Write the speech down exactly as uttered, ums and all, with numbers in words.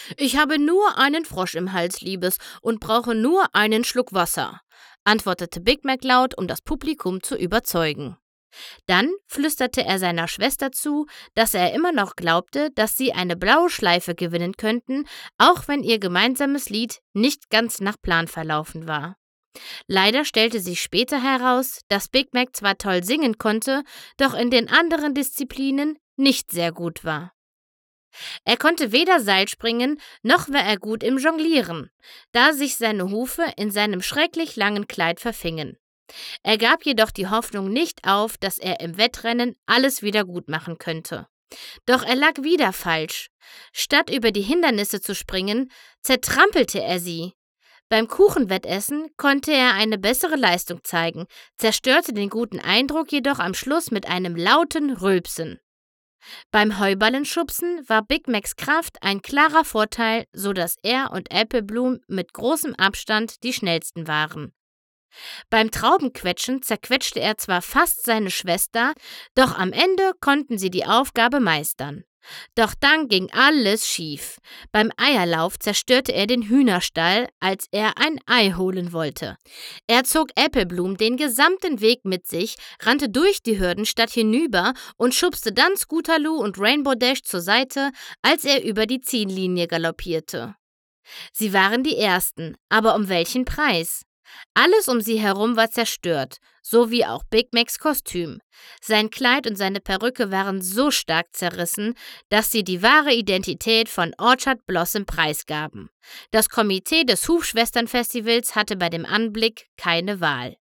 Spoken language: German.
»Ich habe nur einen Frosch im Hals, Liebes, und brauche nur einen Schluck Wasser«, antwortete Big Mac laut, um das Publikum zu überzeugen. Dann flüsterte er seiner Schwester zu, dass er immer noch glaubte, dass sie eine blaue Schleife gewinnen könnten, auch wenn ihr gemeinsames Lied nicht ganz nach Plan verlaufen war. Leider stellte sich später heraus, dass Big Mac zwar toll singen konnte, doch in den anderen Disziplinen nicht sehr gut war. Er konnte weder Seilspringen, noch war er gut im Jonglieren, da sich seine Hufe in seinem schrecklich langen Kleid verfingen. Er gab jedoch die Hoffnung nicht auf, dass er im Wettrennen alles wieder gut machen könnte. Doch er lag wieder falsch. Statt über die Hindernisse zu springen, zertrampelte er sie. Beim Kuchenwettessen konnte er eine bessere Leistung zeigen, zerstörte den guten Eindruck jedoch am Schluss mit einem lauten Rülpsen. Beim Heuballenschubsen war Big Macs Kraft ein klarer Vorteil, sodass er und Apple Bloom mit großem Abstand die schnellsten waren. Beim Traubenquetschen zerquetschte er zwar fast seine Schwester, doch am Ende konnten sie die Aufgabe meistern. Doch dann ging alles schief. Beim Eierlauf zerstörte er den Hühnerstall, als er ein Ei holen wollte. Er zog Apple Bloom den gesamten Weg mit sich, rannte durch die Hürden statt hinüber und schubste dann Scootaloo und Rainbow Dash zur Seite, als er über die Ziellinie galoppierte. Sie waren die Ersten, aber um welchen Preis? Alles um sie herum war zerstört, so wie auch Big Macs Kostüm. Sein Kleid und seine Perücke waren so stark zerrissen, dass sie die wahre Identität von Orchard Blossom preisgaben. Das Komitee des Hufschwestern-Festivals hatte bei dem Anblick keine Wahl.